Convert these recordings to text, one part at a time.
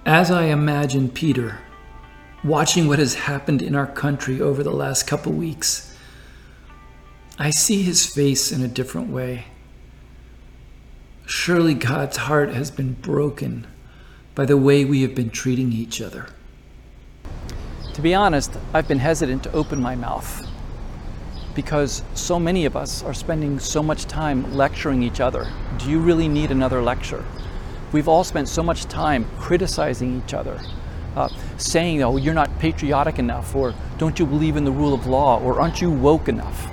As I imagine Peter watching what has happened in our country over the last couple weeks, I see his face in a different way. Surely God's heart has been broken by the way we have been treating each other. To be honest, I've been hesitant to open my mouth because so many of us are spending so much time lecturing each other. Do you really need another lecture? We've all spent so much time criticizing each other, saying, oh, you're not patriotic enough, or don't you believe in the rule of law, or aren't you woke enough?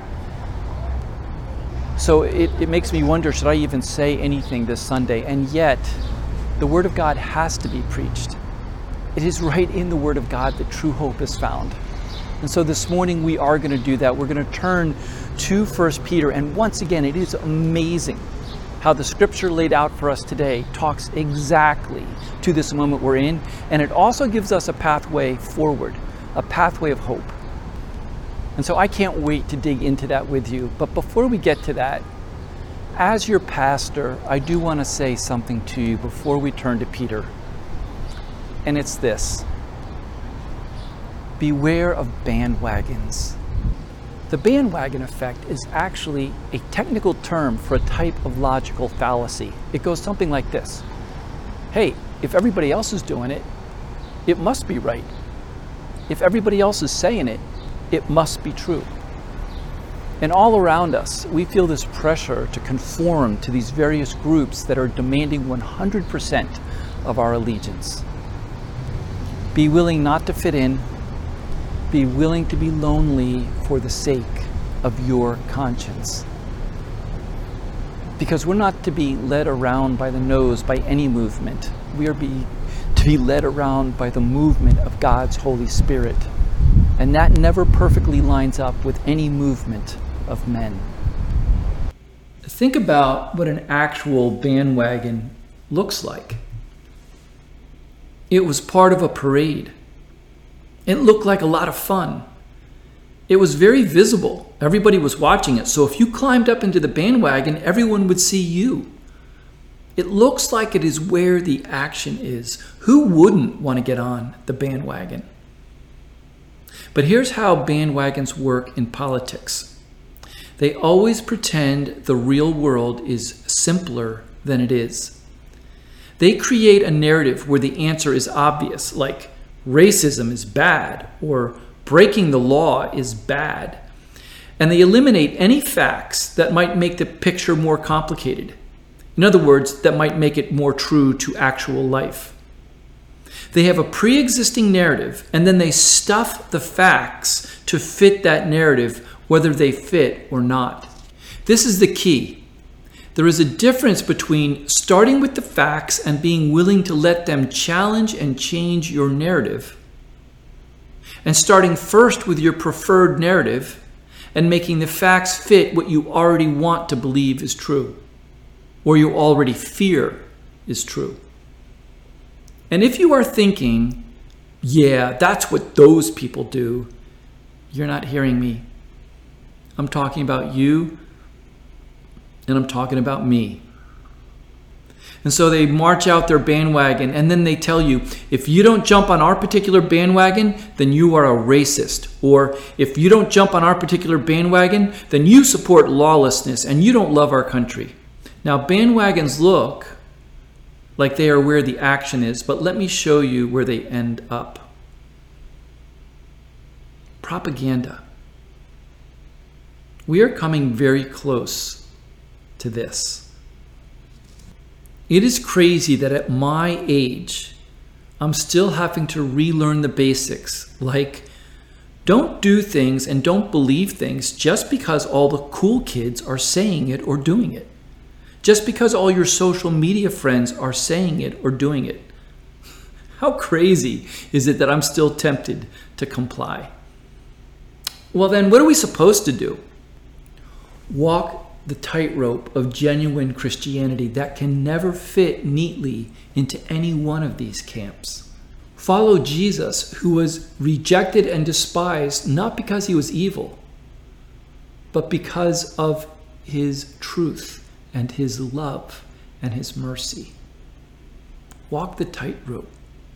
So it makes me wonder, should I even say anything this Sunday? And yet, the Word of God has to be preached. It is right in the Word of God that true hope is found. And so this morning we are going to do that. We're going to turn to 1 Peter, and once again, it is amazing how the scripture laid out for us today talks exactly to this moment we're in, and it also gives us a pathway forward, a pathway of hope. And so I can't wait to dig into that with you. But before we get to that, as your pastor, I do want to say something to you before we turn to Peter. And it's this: beware of bandwagons. The bandwagon effect is actually a technical term for a type of logical fallacy. It goes something like this: hey, if everybody else is doing it, it must be right. If everybody else is saying it, it must be true. And all around us, we feel this pressure to conform to these various groups that are demanding 100% of our allegiance. Be willing not to fit in. Be willing to be lonely for the sake of your conscience. Because we're not to be led around by the nose by any movement. We are to be led around by the movement of God's Holy Spirit. And that never perfectly lines up with any movement of men. Think about what an actual bandwagon looks like. It was part of a parade. It looked like a lot of fun. It was very visible. Everybody was watching it. So if you climbed up into the bandwagon, everyone would see you. It looks like it is where the action is. Who wouldn't want to get on the bandwagon? But here's how bandwagons work in politics. They always pretend the real world is simpler than it is. They create a narrative where the answer is obvious, like racism is bad or breaking the law is bad. And they eliminate any facts that might make the picture more complicated. In other words, that might make it more true to actual life. They have a pre-existing narrative, and then they stuff the facts to fit that narrative, whether they fit or not. This is the key. There is a difference between starting with the facts and being willing to let them challenge and change your narrative, and starting first with your preferred narrative and making the facts fit what you already want to believe is true, or you already fear is true. And if you are thinking, yeah, that's what those people do, you're not hearing me. I'm talking about you, and I'm talking about me. And so they march out their bandwagon, and then they tell you, if you don't jump on our particular bandwagon, then you are a racist. Or if you don't jump on our particular bandwagon, then you support lawlessness and you don't love our country. Now, bandwagons look like they are where the action is, but let me show you where they end up. Propaganda. We are coming very close to this. It is crazy that at my age, I'm still having to relearn the basics, like don't do things and don't believe things just because all the cool kids are saying it or doing it. Just because all your social media friends are saying it or doing it. How crazy is it that I'm still tempted to comply? Well then, what are we supposed to do? Walk the tightrope of genuine Christianity that can never fit neatly into any one of these camps. Follow Jesus, who was rejected and despised not because he was evil, but because of his truth and his love and his mercy. Walk the tightrope.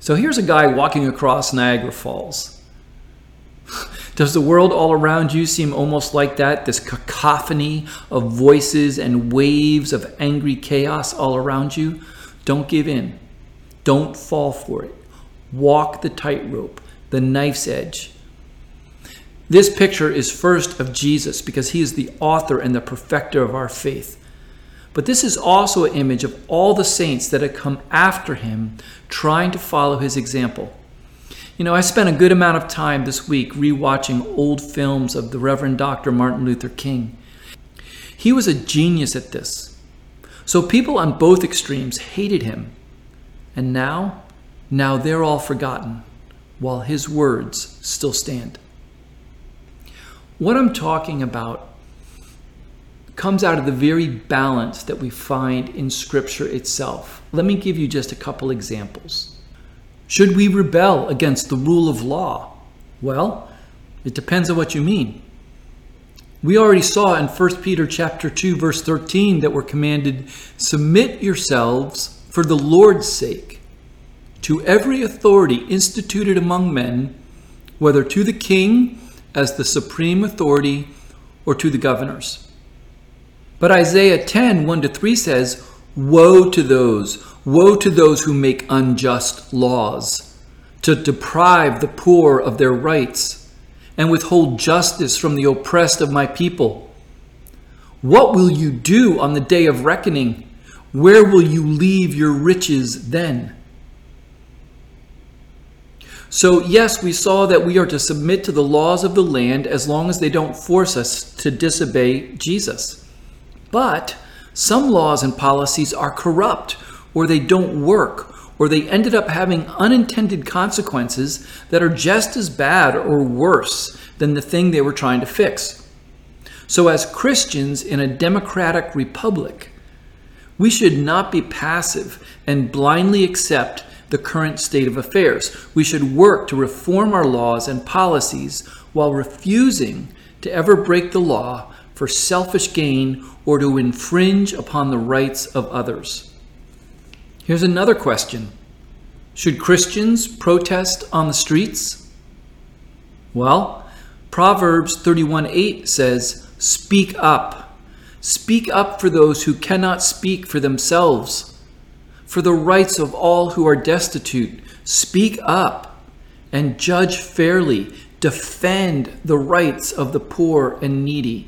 So here's a guy walking across Niagara Falls. Does the world all around you seem almost like that? This cacophony of voices and waves of angry chaos all around you? Don't give in. Don't fall for it. Walk the tightrope, the knife's edge. This picture is first of Jesus because he is the author and the perfecter of our faith. But this is also an image of all the saints that have come after him, trying to follow his example. You know, I spent a good amount of time this week rewatching old films of the Reverend Dr. Martin Luther King. He was a genius at this. So people on both extremes hated him. And now they're all forgotten, while his words still stand. What I'm talking about comes out of the very balance that we find in Scripture itself. Let me give you just a couple examples. Should we rebel against the rule of law? Well, it depends on what you mean. We already saw in 1 Peter chapter 2, verse 13 that we're commanded, submit yourselves for the Lord's sake to every authority instituted among men, whether to the king as the supreme authority or to the governors. But Isaiah 10, 1-3 says, woe to those who make unjust laws, to deprive the poor of their rights, and withhold justice from the oppressed of my people. What will you do on the day of reckoning? Where will you leave your riches then? So yes, we saw that we are to submit to the laws of the land as long as they don't force us to disobey Jesus. But some laws and policies are corrupt, or they don't work, or they ended up having unintended consequences that are just as bad or worse than the thing they were trying to fix. So as Christians in a democratic republic, we should not be passive and blindly accept the current state of affairs. We should work to reform our laws and policies while refusing to ever break the law for selfish gain or to infringe upon the rights of others. Here's another question. Should Christians protest on the streets? Well, Proverbs 31:8 says, speak up. Speak up for those who cannot speak for themselves, for the rights of all who are destitute. Speak up and judge fairly. Defend the rights of the poor and needy.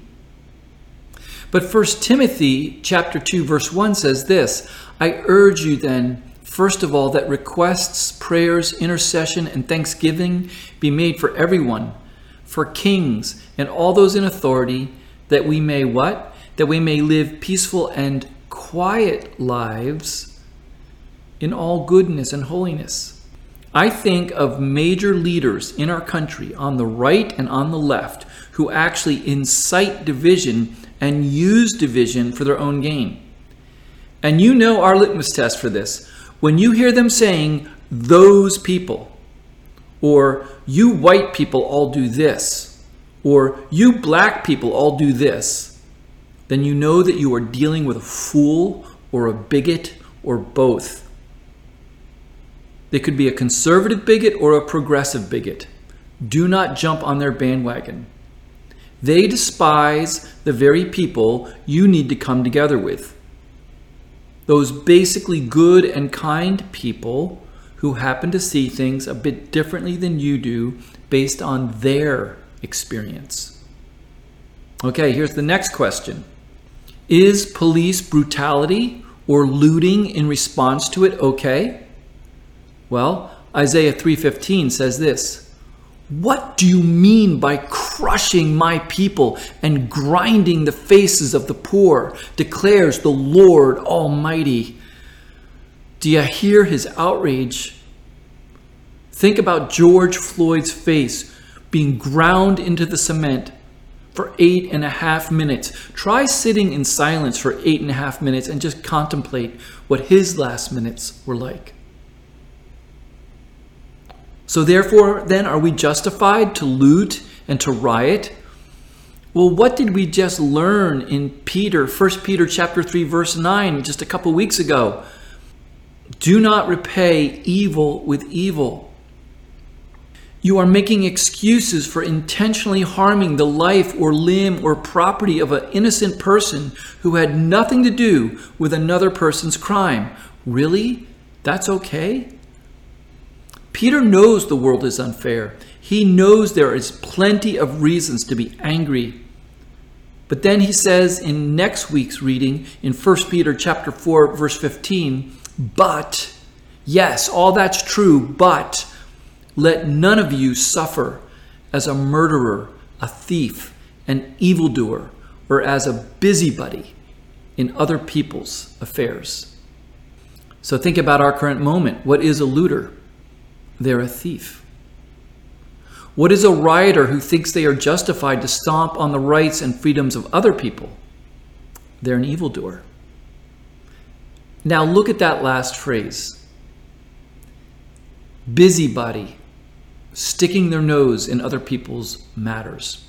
But 1 Timothy chapter 2, verse 1 says this, I urge you then, first of all, that requests, prayers, intercession, and thanksgiving be made for everyone, for kings and all those in authority, that we may what? That we may live peaceful and quiet lives in all goodness and holiness. I think of major leaders in our country on the right and on the left who actually incite division and use division for their own gain. And you know our litmus test for this. When you hear them saying, those people, or you white people all do this, or you black people all do this, then you know that you are dealing with a fool or a bigot or both. They could be a conservative bigot or a progressive bigot. Do not jump on their bandwagon. They despise the very people you need to come together with. Those basically good and kind people who happen to see things a bit differently than you do based on their experience. Okay, here's the next question. Is police brutality or looting in response to it okay? Well, Isaiah 3:15 says this, what do you mean by crushing my people and grinding the faces of the poor, declares the Lord Almighty. Do you hear his outrage? Think about George Floyd's face being ground into the cement for 8.5 minutes. Try sitting in silence for 8.5 minutes and just contemplate what his last minutes were like. So therefore, then, are we justified to loot and to riot? Well, what did we just learn in 1 Peter chapter 3, verse 9, just a couple weeks ago? Do not repay evil with evil. You are making excuses for intentionally harming the life or limb or property of an innocent person who had nothing to do with another person's crime. Really? That's okay? Peter knows the world is unfair. He knows there is plenty of reasons to be angry. But then he says in next week's reading in 1 Peter chapter 4, verse 15, but, yes, all that's true, but let none of you suffer as a murderer, a thief, an evildoer, or as a busybody in other people's affairs. So think about our current moment. What is a looter? They're a thief. What is a rioter who thinks they are justified to stomp on the rights and freedoms of other people? They're an evildoer. Now look at that last phrase. Busybody, sticking their nose in other people's matters.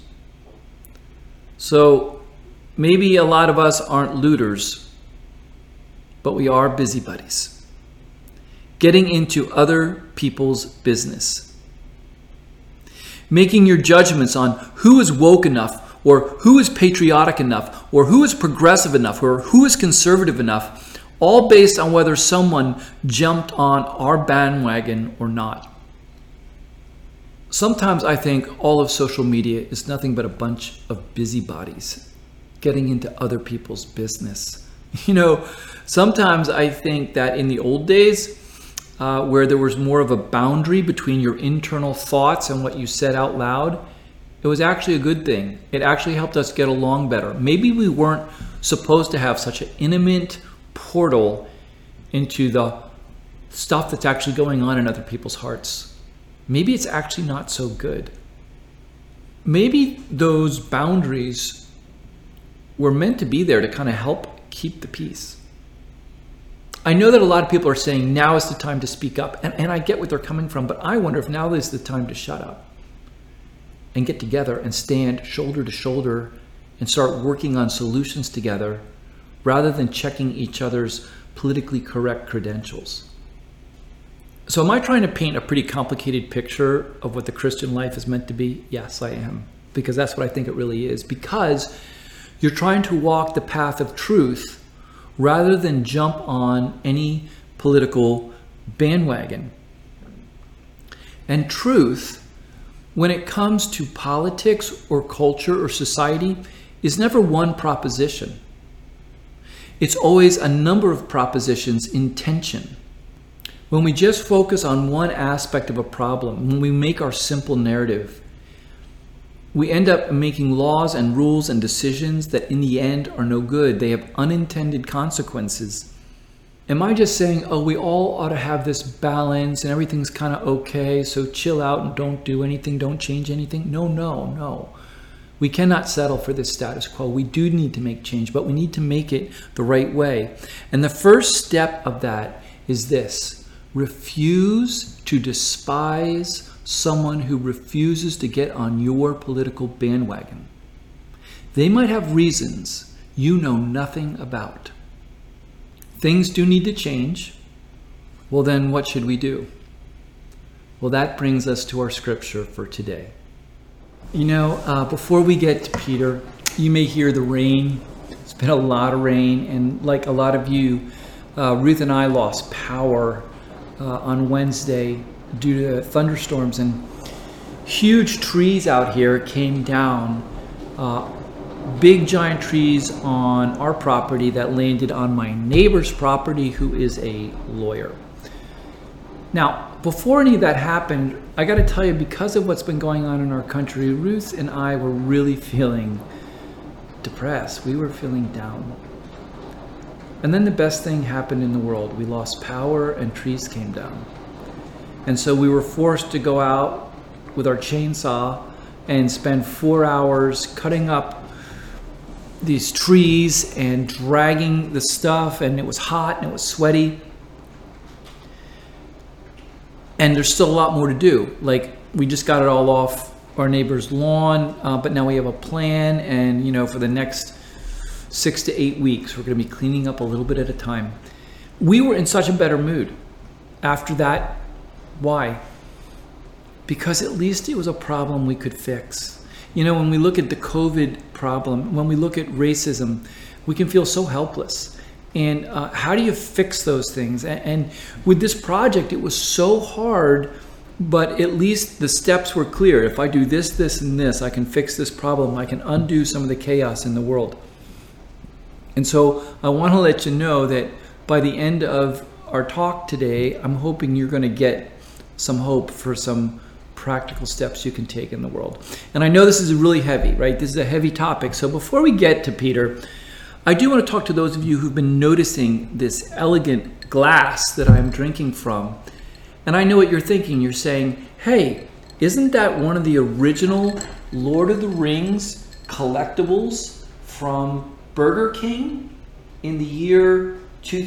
So maybe a lot of us aren't looters, but we are busybodies, getting into other people's business, making your judgments on who is woke enough, or who is patriotic enough, or who is progressive enough, or who is conservative enough, all based on whether someone jumped on our bandwagon or not. Sometimes I think all of social media is nothing but a bunch of busybodies getting into other people's business. You know, sometimes I think that in the old days, where there was more of a boundary between your internal thoughts and what you said out loud, it was actually a good thing. It actually helped us get along better. Maybe we weren't supposed to have such an intimate portal into the stuff that's actually going on in other people's hearts. Maybe it's actually not so good. Maybe those boundaries were meant to be there to kind of help keep the peace. I know that a lot of people are saying now is the time to speak up, and I get what they're coming from, but I wonder if now is the time to shut up and get together and stand shoulder to shoulder and start working on solutions together rather than checking each other's politically correct credentials. So am I trying to paint a pretty complicated picture of what the Christian life is meant to be? Yes, I am, because that's what I think it really is. Because you're trying to walk the path of truth rather than jump on any political bandwagon. And truth, when it comes to politics or culture or society, is never one proposition. It's always a number of propositions in tension. When we just focus on one aspect of a problem, when we make our simple narrative, we end up making laws and rules and decisions that in the end are no good. They have unintended consequences. Am I just saying, oh, we all ought to have this balance and everything's kind of okay, so chill out and don't do anything, don't change anything? No. We cannot settle for this status quo. We do need to make change, but we need to make it the right way. And the first step of that is this. Refuse to despise someone who refuses to get on your political bandwagon. They might have reasons you know nothing about. Things do need to change. Well, then what should we do? Well, that brings us to our scripture for today. You know, before we get to Peter, you may hear the rain. It's been a lot of rain, and like a lot of you, Ruth and I lost power on Wednesday due to thunderstorms, and huge trees out here came down, big giant trees on our property that landed on my neighbor's property, who is a lawyer. Now, before any of that happened, I got to tell you, because of what's been going on in our country, Ruth and I were really feeling depressed. We were feeling down. And then the best thing happened in the world. We lost power and trees came down. And so we were forced to go out with our chainsaw and spend 4 hours cutting up these trees and dragging the stuff, and it was hot and it was sweaty. And there's still a lot more to do. Like, we just got it all off our neighbor's lawn, but now we have a plan, and for the next 6 to 8 weeks, we're going to be cleaning up a little bit at a time. We were in such a better mood after that. Why? Because at least it was a problem we could fix. When we look at the COVID problem, when we look at racism, we can feel so helpless. And how do you fix those things? And with this project, it was so hard, but at least the steps were clear. If I do this, this, and this, I can fix this problem. I can undo some of the chaos in the world. And so I want to let you know that by the end of our talk today, I'm hoping you're going to get some hope for some practical steps you can take in the world. And I know this is really heavy, right? This is a heavy topic. So before we get to Peter, I do want to talk to those of you who've been noticing this elegant glass that I'm drinking from. And I know what you're thinking. You're saying, hey, isn't that one of the original Lord of the Rings collectibles from Burger King in the year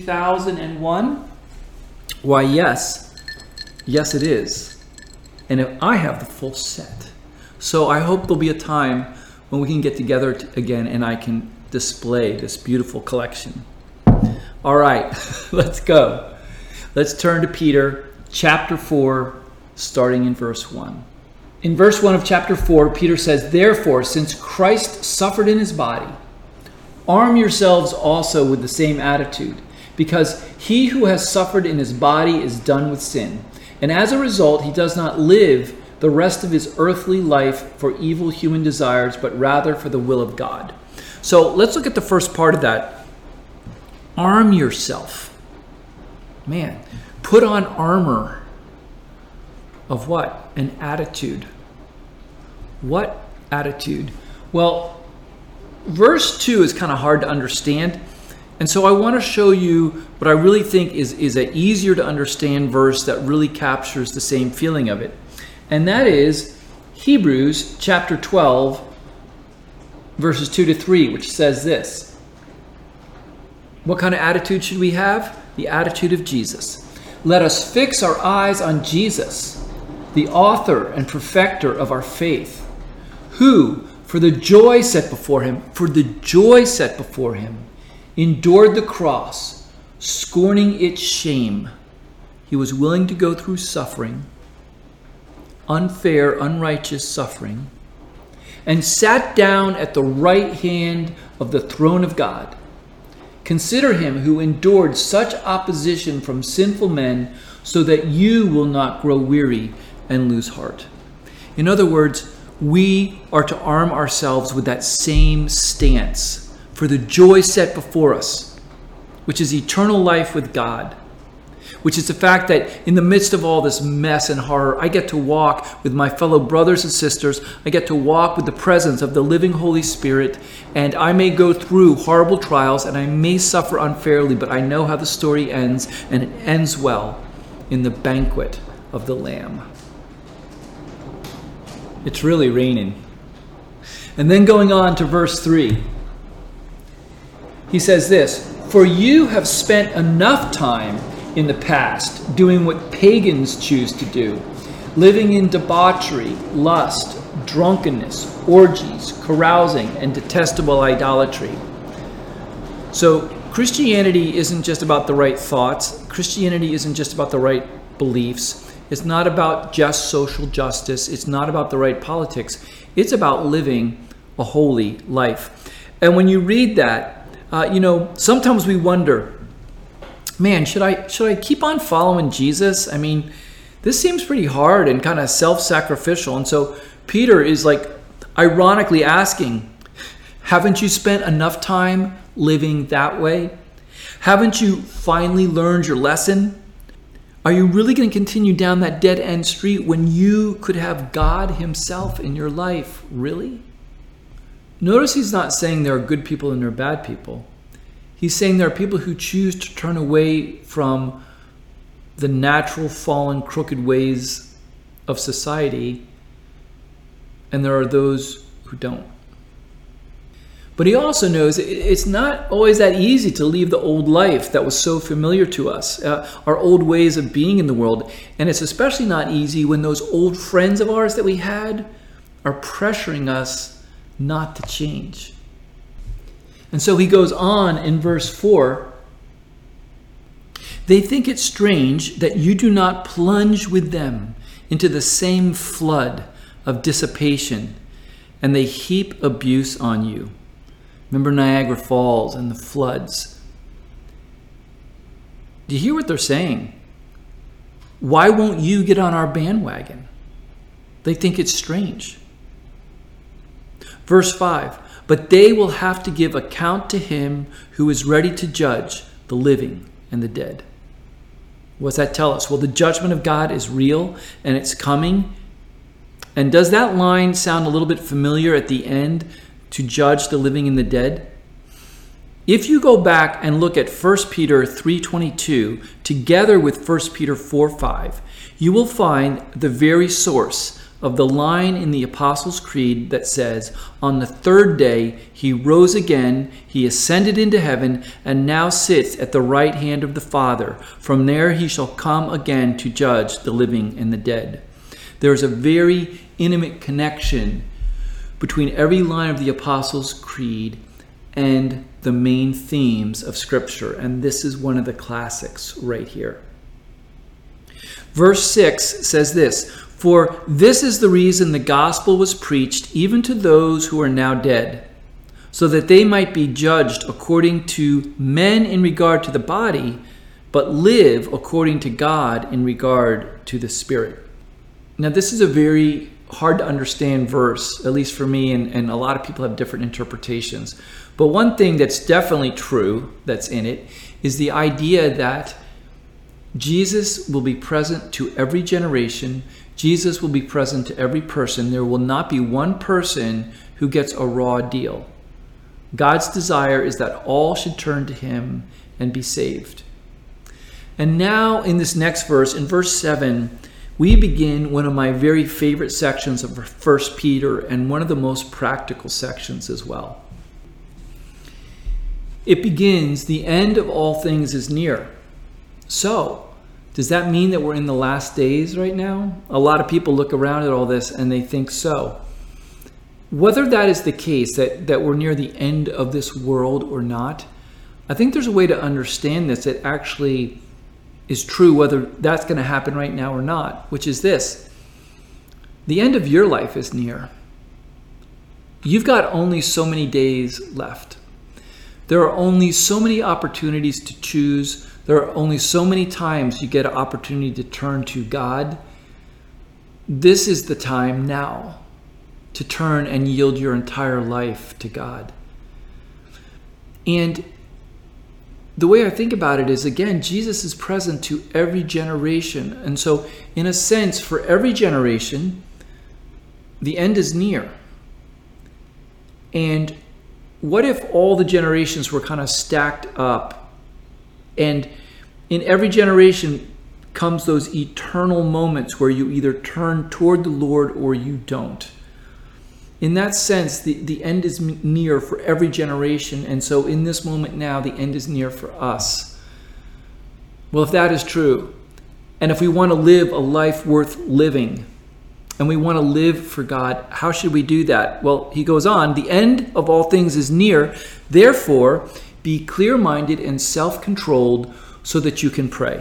2001? Why, yes. Yes, it is. And I have the full set. So I hope there'll be a time when we can get together again and I can display this beautiful collection. All right, let's go. Let's turn to Peter, chapter 4, starting in verse 1. In verse 1 of chapter 4, Peter says, "Therefore, since Christ suffered in his body, arm yourselves also with the same attitude, because he who has suffered in his body is done with sin. And as a result, he does not live the rest of his earthly life for evil human desires, but rather for the will of God." So let's look at the first part of that. Arm yourself. Man, put on armor of what? An attitude. What attitude? Well, verse 2 is kind of hard to understand. And so I want to show you what I really think is an easier to understand verse that really captures the same feeling of it. And that is Hebrews chapter 12, verses 2 to 3, which says this. What kind of attitude should we have? The attitude of Jesus. "Let us fix our eyes on Jesus, the author and perfecter of our faith, who, for the joy set before him, endured the cross, scorning its shame. He was willing to go through suffering, unfair, unrighteous suffering, and sat down at the right hand of the throne of God. Consider him who endured such opposition from sinful men, so that you will not grow weary and lose heart." In other words, we are to arm ourselves with that same stance for the joy set before us, which is eternal life with God, which is the fact that in the midst of all this mess and horror, I get to walk with my fellow brothers and sisters. I get to walk with the presence of the living Holy Spirit, and I may go through horrible trials and I may suffer unfairly, but I know how the story ends, and it ends well in the banquet of the Lamb. It's really raining. And then going on to verse 3, he says this, "For you have spent enough time in the past doing what pagans choose to do, living in debauchery, lust, drunkenness, orgies, carousing, and detestable idolatry." So Christianity isn't just about the right thoughts. Christianity isn't just about the right beliefs. It's not about just social justice. It's not about the right politics. It's about living a holy life. And when you read that, sometimes we wonder, man, should I keep on following Jesus? I mean, this seems pretty hard and kind of self-sacrificial. And so Peter is ironically asking, haven't you spent enough time living that way? Haven't you finally learned your lesson? Are you really going to continue down that dead-end street when you could have God himself in your life? Really? Notice he's not saying there are good people and there are bad people. He's saying there are people who choose to turn away from the natural, fallen, crooked ways of society, and there are those who don't. But he also knows it's not always that easy to leave the old life that was so familiar to us, our old ways of being in the world. And it's especially not easy when those old friends of ours that we had are pressuring us not to change. And so he goes on in verse 4. They think it strange that you do not plunge with them into the same flood of dissipation, and they heap abuse on you. Remember Niagara Falls and the floods. Do you hear what they're saying? Why won't you get on our bandwagon? They think it's strange. Verse 5, but they will have to give account to him who is ready to judge the living and the dead. What's that tell us? Well, the judgment of God is real and it's coming. And does that line sound a little bit familiar at the end, to judge the living and the dead? If you go back and look at 1 Peter 3:22 together with 1 Peter 4:5, you will find the very source of the line in the Apostles' Creed that says, on the third day he rose again, he ascended into heaven, and now sits at the right hand of the Father. From there he shall come again to judge the living and the dead. There is a very intimate connection between every line of the Apostles' Creed and the main themes of Scripture, and this is one of the classics right here. Verse 6 says this, for this is the reason the gospel was preached even to those who are now dead, so that they might be judged according to men in regard to the body, but live according to God in regard to the Spirit. Now, this is a very hard to understand verse, at least for me, and a lot of people have different interpretations. But one thing that's definitely true that's in it is the idea that Jesus will be present to every generation. Jesus will be present to every person. There will not be one person who gets a raw deal. God's desire is that all should turn to him and be saved. And now in this next verse, in verse 7, we begin one of my very favorite sections of 1 Peter and one of the most practical sections as well. It begins, the end of all things is near. So, does that mean that we're in the last days right now? A lot of people look around at all this and they think so. Whether that is the case, that we're near the end of this world or not, I think there's a way to understand this that actually is true, whether that's going to happen right now or not, which is this. The end of your life is near. You've got only so many days left. There are only so many opportunities to choose. There are only so many times you get an opportunity to turn to God. This is the time now to turn and yield your entire life to God. And the way I think about it is, again, Jesus is present to every generation. And so, in a sense, for every generation, the end is near. And what if all the generations were kind of stacked up, and in every generation comes those eternal moments where you either turn toward the Lord or you don't? In that sense, the end is near for every generation. And so in this moment now, the end is near for us. Well, if that is true, and if we want to live a life worth living, and we want to live for God, how should we do that? Well, he goes on, the end of all things is near. Therefore, be clear-minded and self-controlled so that you can pray.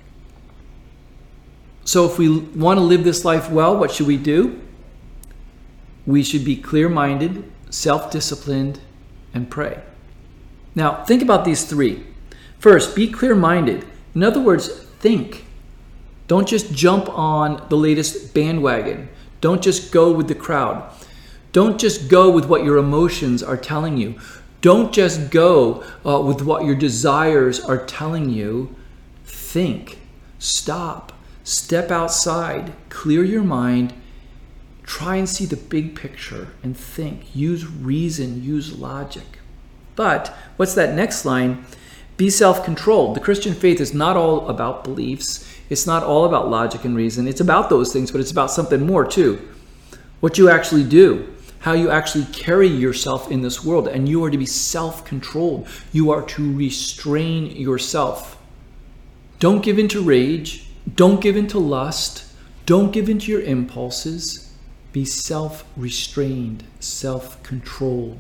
So if we want to live this life well, what should we do? We should be clear-minded, self-disciplined, and pray. Now, think about these three. First, be clear-minded. In other words, think. Don't just jump on the latest bandwagon. Don't just go with the crowd. Don't just go with what your emotions are telling you. Don't just go with what your desires are telling you. Think. Stop. Step outside. Clear your mind. Try and see the big picture and think. Use reason, use logic. But what's that next line? Be self-controlled. The Christian faith is not all about beliefs. It's not all about logic and reason. It's about those things, but it's about something more too. What you actually do, how you actually carry yourself in this world, and you are to be self-controlled. You are to restrain yourself. Don't give in to rage. Don't give in to lust. Don't give in to your impulses. Be self-restrained, self-controlled,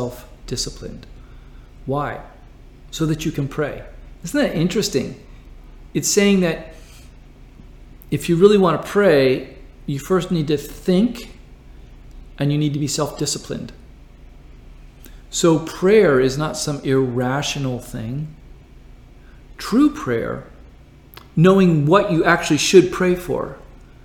self-disciplined. Why? So that you can pray. Isn't that interesting? It's saying that if you really want to pray, you first need to think and you need to be self-disciplined. So prayer is not some irrational thing. True prayer, knowing what you actually should pray for,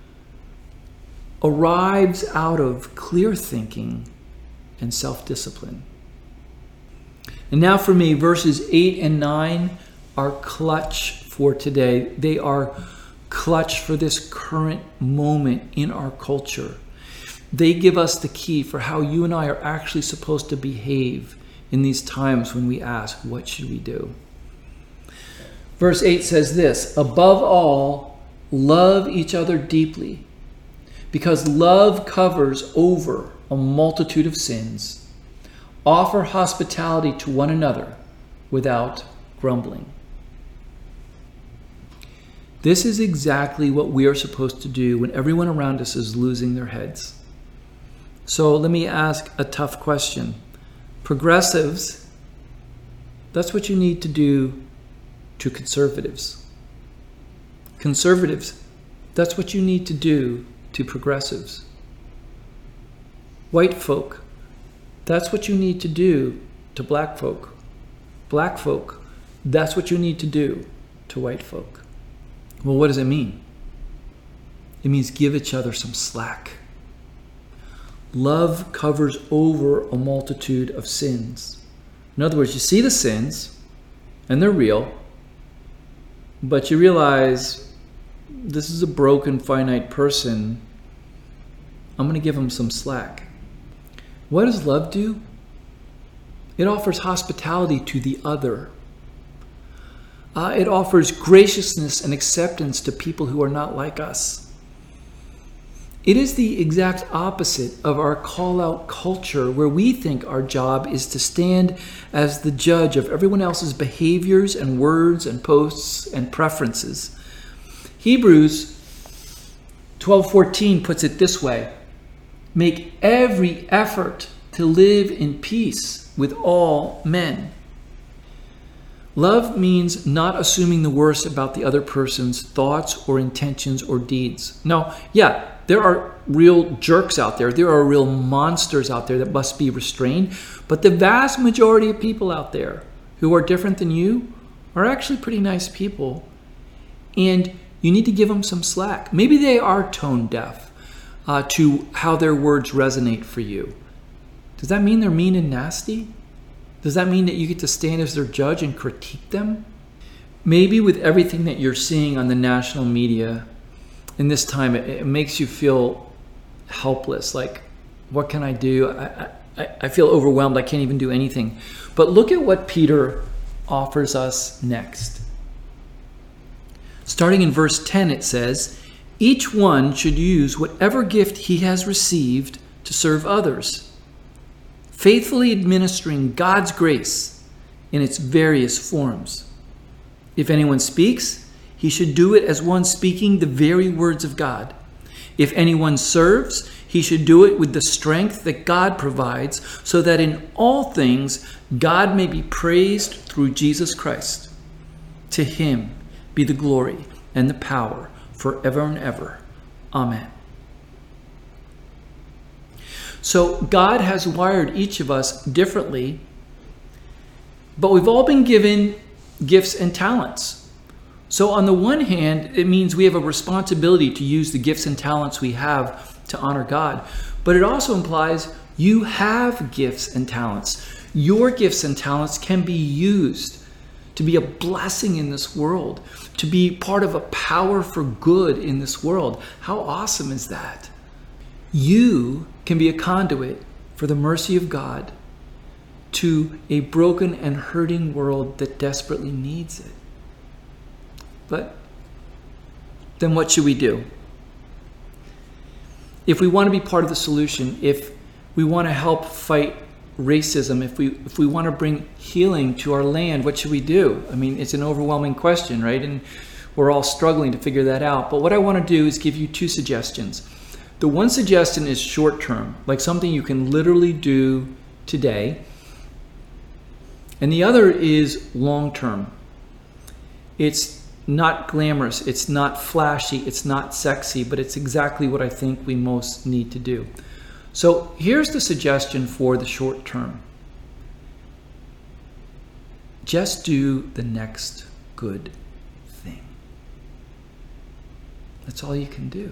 arrives out of clear thinking and self-discipline. And now for me, verses 8 and 9 are clutch for today. They are clutch for this current moment in our culture. They give us the key for how you and I are actually supposed to behave in these times when we ask, what should we do? Verse 8 says this, above all, love each other deeply, because love covers over a multitude of sins. Offer hospitality to one another without grumbling. This is exactly what we are supposed to do when everyone around us is losing their heads. So let me ask a tough question. Progressives, that's what you need to do to conservatives. Conservatives, that's what you need to do to progressives. White folk, that's what you need to do to black folk. Black folk, that's what you need to do to white folk. Well, what does it mean? It means give each other some slack. Love covers over a multitude of sins. In other words, you see the sins, and they're real, but you realize this is a broken, finite person. I'm going to give him some slack. What does love do? It offers hospitality to the other. It offers graciousness and acceptance to people who are not like us. It is the exact opposite of our call-out culture, where we think our job is to stand as the judge of everyone else's behaviors and words and posts and preferences. Hebrews 12:14 puts it this way: make every effort to live in peace with all men. Love means not assuming the worst about the other person's thoughts or intentions or deeds. Now, yeah, there are real jerks out there. There are real monsters out there that must be restrained. But the vast majority of people out there who are different than you are actually pretty nice people. And you need to give them some slack. Maybe they are tone deaf to how their words resonate for you. Does that mean they're mean and nasty? Does that mean that you get to stand as their judge and critique them? Maybe with everything that you're seeing on the national media in this time, it makes you feel helpless. Like, what can I do? I feel overwhelmed. I can't even do anything. But look at what Peter offers us next. Starting in verse 10, it says, each one should use whatever gift he has received to serve others, faithfully administering God's grace in its various forms. If anyone speaks, he should do it as one speaking the very words of God. If anyone serves, he should do it with the strength that God provides, so that in all things God may be praised through Jesus Christ. To him be the glory and the power forever and ever. Amen. So God has wired each of us differently, but we've all been given gifts and talents. So on the one hand, it means we have a responsibility to use the gifts and talents we have to honor God. But it also implies you have gifts and talents. Your gifts and talents can be used to be a blessing in this world, to be part of a power for good in this world. How awesome is that? You can be a conduit for the mercy of God to a broken and hurting world that desperately needs it. But then what should we do? If we want to be part of the solution, if we want to help fight racism, if we want to bring healing to our land, what should we do? I mean, it's an overwhelming question, right? And we're all struggling to figure that out. But what I want to do is give you two suggestions. The one suggestion is short term, like something you can literally do today. And the other is long term. It's not glamorous, it's not flashy, it's not sexy, but it's exactly what I think we most need to do. So here's the suggestion for the short term. Just do the next good thing. That's all you can do.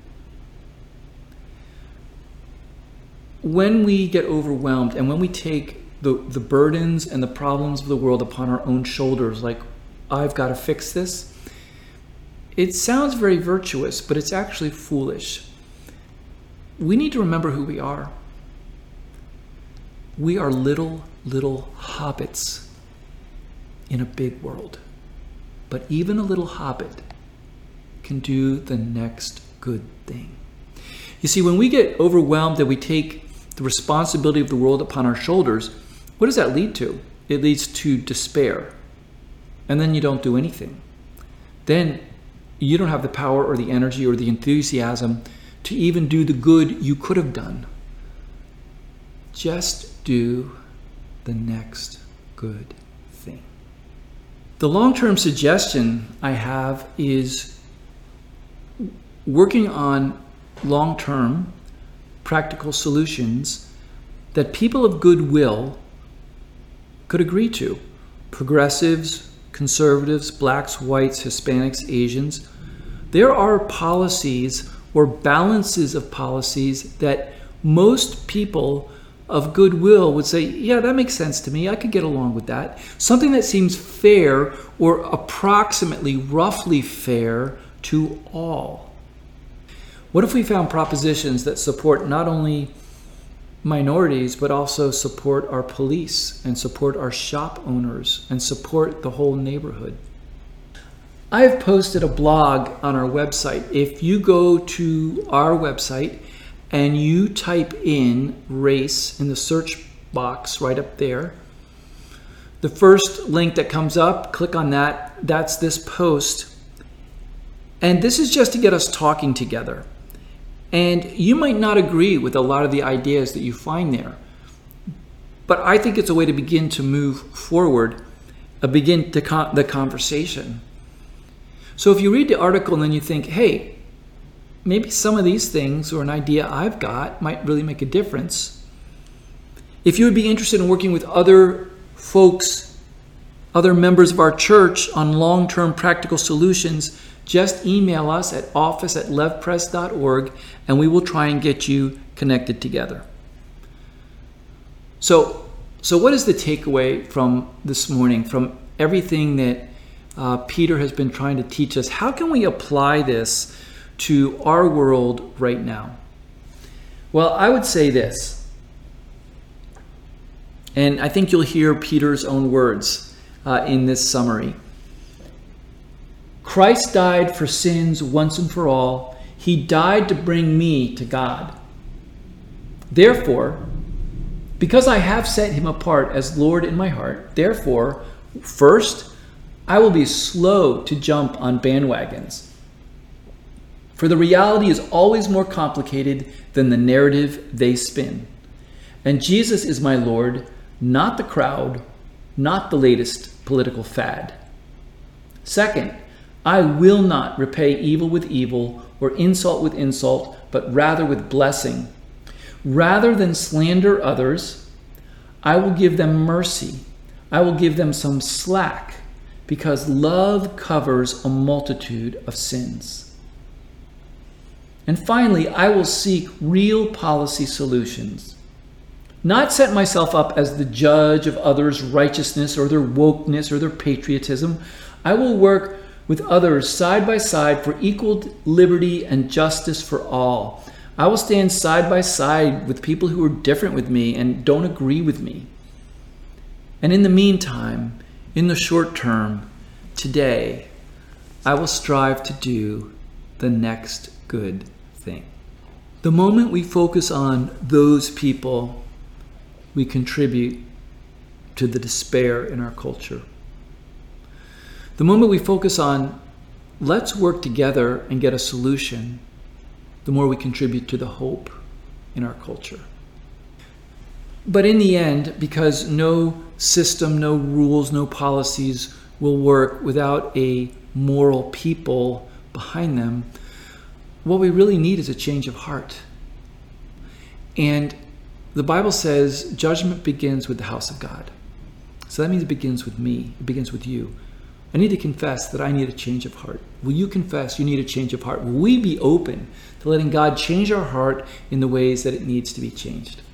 When we get overwhelmed and when we take the burdens and the problems of the world upon our own shoulders, like, I've got to fix this, it sounds very virtuous, but it's actually foolish. We need to remember who we are. We are little hobbits in a big world. But even a little hobbit can do the next good thing. You see, when we get overwhelmed and we take the responsibility of the world upon our shoulders, what does that lead to? It leads to despair. And then you don't do anything. Then you don't have the power or the energy or the enthusiasm to even do the good you could have done. Just do the next good thing. The long-term suggestion I have is working on long-term practical solutions that people of goodwill could agree to. Progressives, conservatives, blacks, whites, Hispanics, Asians. There are policies or balances of policies that most people of goodwill would say, yeah, that makes sense to me. I could get along with that. Something that seems fair or approximately roughly fair to all. What if we found propositions that support not only minorities, but also support our police and support our shop owners and support the whole neighborhood? I have posted a blog on our website. If you go to our website and you type in race in the search box right up there, the first link that comes up, click on that. That's this post. And this is just to get us talking together. And you might not agree with a lot of the ideas that you find there, but I think it's a way to begin to move forward, begin the conversation. So if you read the article and then you think, hey, maybe some of these things or an idea I've got might really make a difference. If you would be interested in working with other folks, other members of our church on long-term practical solutions, just email us at office@levpress.org and we will try and get you connected together. So what is the takeaway from this morning, from everything that Peter has been trying to teach us? How can we apply this to our world right now? Well, I would say this, and I think you'll hear Peter's own words in this summary. Christ died for sins once and for all. He died to bring me to God. Therefore, because I have set him apart as Lord in my heart, therefore, first, I will be slow to jump on bandwagons. For the reality is always more complicated than the narrative they spin. And Jesus is my Lord, not the crowd, not the latest political fad. Second, I will not repay evil with evil or insult with insult, but rather with blessing. Rather than slander others, I will give them mercy. I will give them some slack, because love covers a multitude of sins. And finally, I will seek real policy solutions. Not set myself up as the judge of others' righteousness or their wokeness or their patriotism. I will work with others side by side for equal liberty and justice for all. I will stand side by side with people who are different with me and don't agree with me. And in the meantime, in the short term, today, I will strive to do the next good thing. The moment we focus on those people, we contribute to the despair in our culture. The moment we focus on, let's work together and get a solution, the more we contribute to the hope in our culture. But in the end, because no system, no rules, no policies will work without a moral people behind them. What we really need is a change of heart. And the Bible says judgment begins with the house of God. So that means it begins with me. It begins with you. I need to confess that I need a change of heart. Will you confess you need a change of heart? Will we be open to letting God change our heart in the ways that it needs to be changed?